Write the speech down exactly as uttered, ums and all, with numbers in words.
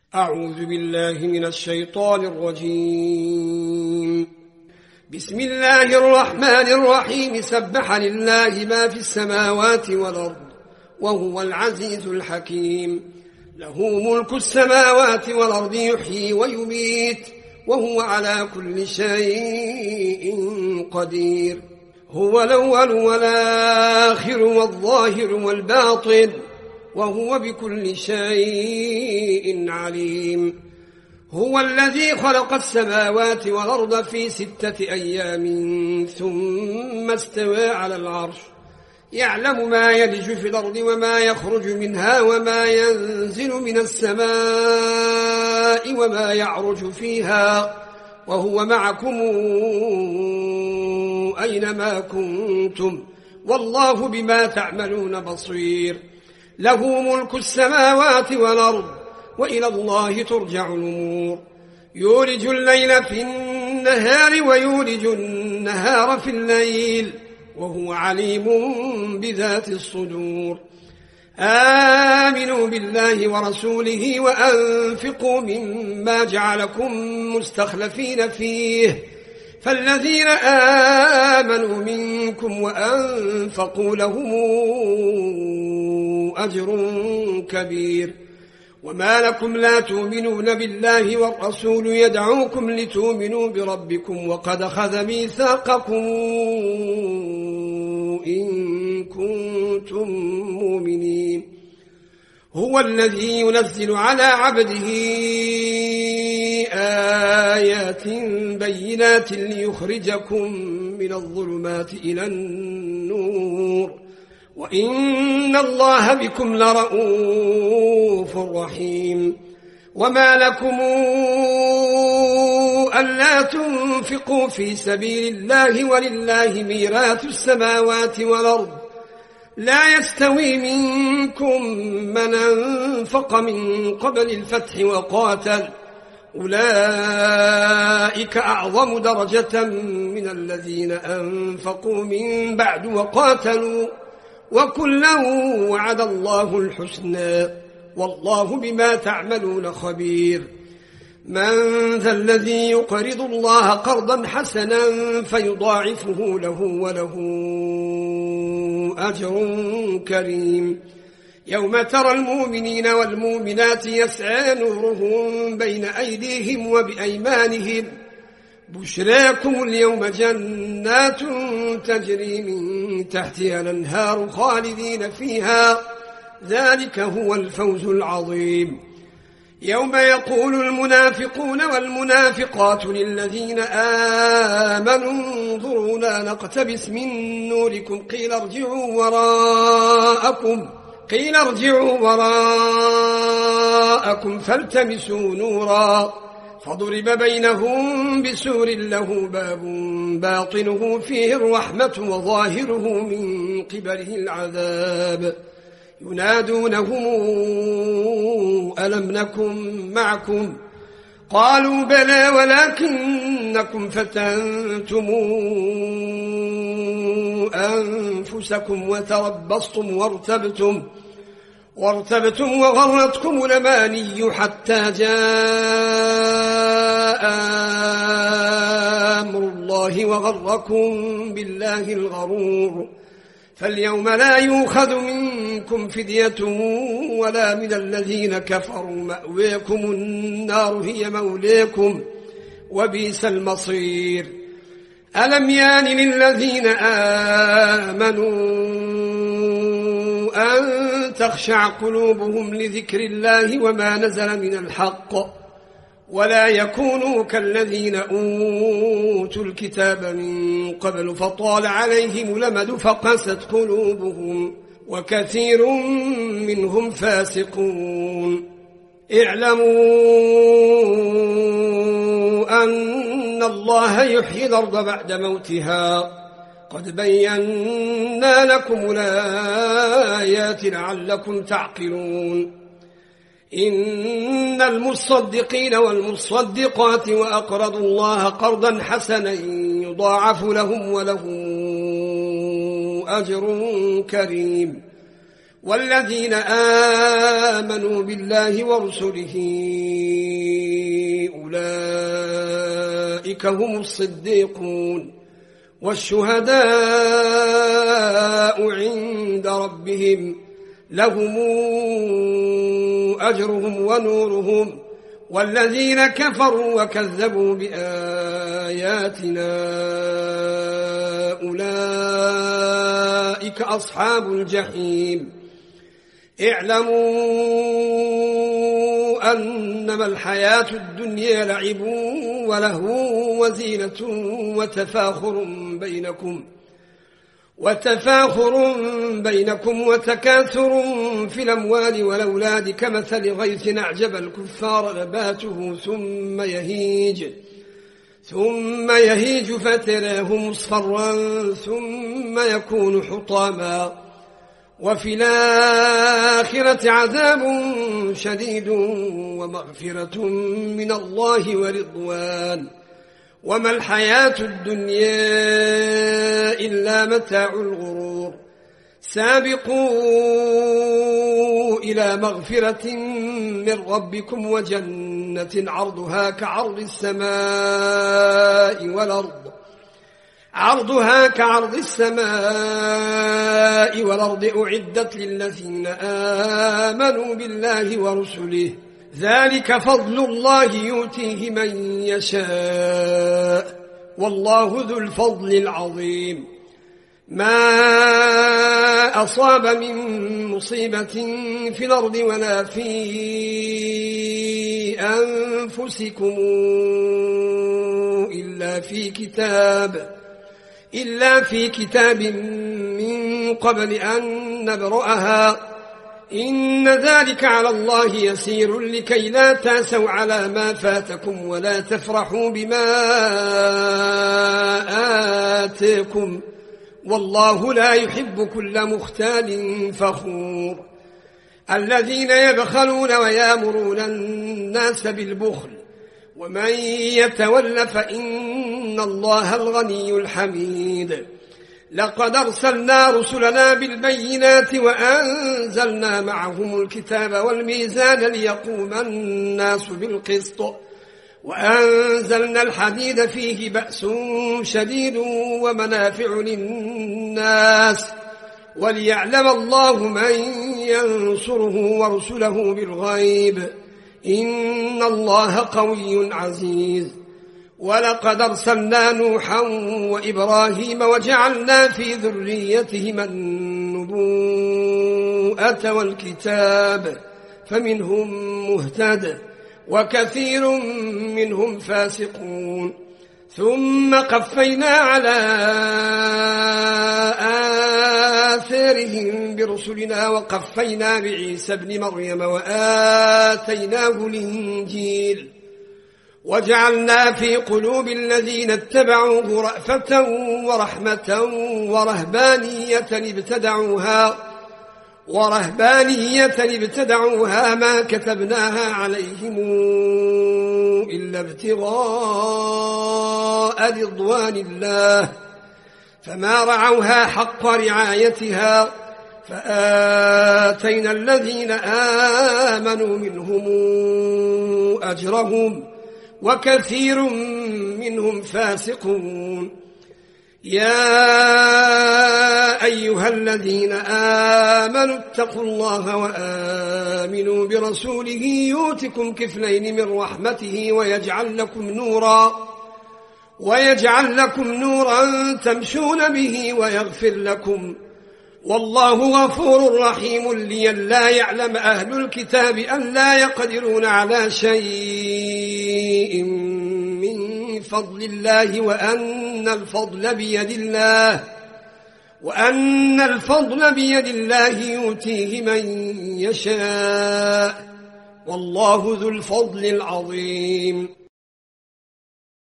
أعوذ بالله من الشيطان الرجيم. بسم الله الرحمن الرحيم. سبح لله ما في السماوات والأرض وهو العزيز الحكيم. له ملك السماوات والأرض يحيي ويميت وهو على كل شيء قدير. هو الأول والآخر والظاهر والباطن وهو بكل شيء عليم. هو الذي خلق السماوات والأرض في ستة أيام ثم استوى على العرش يعلم ما يلج في الأرض وما يخرج منها وما ينزل من السماء وما يعرج فيها وهو معكم أينما كنتم والله بما تعملون بصير. له ملك السماوات والأرض وإلى الله ترجع الأمور. يولج الليل في النهار ويولج النهار في الليل وهو عليم بذات الصدور. آمنوا بالله ورسوله وأنفقوا مما جعلكم مستخلفين فيه فالذين آمنوا منكم وأنفقوا لهم أجر كبير. وما لكم لا تؤمنون بالله والرسول يدعوكم لتؤمنوا بربكم وقد أخذ ميثاقكم إن كنتم مؤمنين. هو الذي ينزل على عبده آيات بينات ليخرجكم من الظلمات إلى النور وإن الله بكم لرؤوف رحيم. وما لكم ألا تنفقوا في سبيل الله ولله ميراث السماوات والأرض لا يستوي منكم من أنفق من قبل الفتح وقاتل أولئك أعظم درجة من الذين أنفقوا من بعد وقاتلوا وكلا وعد الله الحسنى والله بما تعملون خبير. من ذا الذي يقرض الله قرضا حسنا فيضاعفه له وله أجر كريم. يوم ترى المؤمنين والمؤمنات يسعى نورهم بين أيديهم وبأيمانهم بشراكم اليوم جنات تجري من تحتها الأنهار خالدين فيها ذلك هو الفوز العظيم. يوم يقول المنافقون والمنافقات للذين آمنوا انظرونا نقتبس من نوركم قيل ارجعوا وراءكم قيل ارجعوا وراءكم فالتمسوا نورا فضرب بينهم بسور له باب باطنه فيه الرحمة وظاهره من قبله العذاب ينادونهم ألم نكن معكم قالوا بلى ولكنكم فتنتم أنفسكم وتربصتم وارتبتم وارتبتم وغرتكم الأماني حتى جاء أمر الله وغركم بالله الغرور. فاليوم لا يؤخذ منكم فدية ولا من الذين كفروا مأويكم النار هي موليكم وبئس المصير. ألم يان للذين آمنوا أن تخشع قلوبهم لذكر الله وما نزل من الحق ولا يكونوا كالذين أوتوا الكتاب من قبل فطال عليهم الأمد فقست قلوبهم وكثير منهم فاسقون. اعلموا أن الله يحيي الأرض بعد موتها قد بينا لكم الآيات لعلكم تعقلون. إن المصدقين والمصدقات وأقرضوا الله قرضا حسنا يضاعف لهم وله أجر كريم. والذين آمنوا بالله ورسله أولئك هم الصديقون والشهداء عند ربهم لهم أجرهم ونورهم والذين كفروا وكذبوا بآياتنا أولئك أصحاب الجحيم اعلموا أنما الحياة الدنيا لعب ولهو وزينة وتفاخر بينكم وتفاخر بينكم وتكاثر في الأموال والأولاد كمثل غيث أعجب الكفار نباته ثم يهيج ثم يهيج فتراه مصفرا ثم يكون حطاما وفي الآخرة عذاب شديد ومغفرة من الله ورضوان وما الحياة الدنيا إلا متاع الغرور سابقوا إلى مغفرة من ربكم وجنة عرضها كعرض السماء والأرض عرضها كعرض السماء والأرض أعدت للذين آمنوا بالله ورسله ذلك فضل الله يؤتيه من يشاء والله ذو الفضل العظيم ما أصاب من مصيبة في الأرض ولا في أنفسكم إلا في كتاب إلا في كتاب من قبل أن نبرأها إن ذلك على الله يسير لكي لا تأسوا على ما فاتكم ولا تفرحوا بما آتاكم والله لا يحب كل مختال فخور الذين يبخلون ويامرون الناس بالبخل ومن يتول فإن الله الغني الحميد لقد أرسلنا رسلنا بالبينات وأنزلنا معهم الكتاب والميزان ليقوم الناس بالقسط وأنزلنا الحديد فيه بأس شديد ومنافع للناس وليعلم الله من ينصره ورسله بالغيب إن الله قوي عزيز ولقد أرسلنا نوحا وإبراهيم وجعلنا في ذريتهما النبوءة والكتاب فمنهم مهتد وكثير منهم فاسقون ثم قفينا على آثارهم برسلنا وقفينا بعيسى ابن مريم وآتيناه الإنجيل وجعلنا في قلوب الذين اتبعوه رأفة ورحمة ورهبانية ابتدعوها ورهبانية ابتدعوها ما كتبناها عليهم إلا ابتغاء رضوان الله فما رعوها حق رعايتها فآتينا الذين آمنوا منهم أجرهم وكثير منهم فاسقون يا أيها الذين آمنوا اتقوا الله وآمنوا برسوله يؤتكم كفلين من رحمته ويجعل لكم نورا ويجعل لكم نورا تمشون به ويغفر لكم والله غفور رحيم لئلا يعلم أهل الكتاب أن لا يقدرون على شيء من فضل الله وأن الفضل بيد الله وأن الفضل بيد الله يؤتيه من يشاء والله ذو الفضل العظيم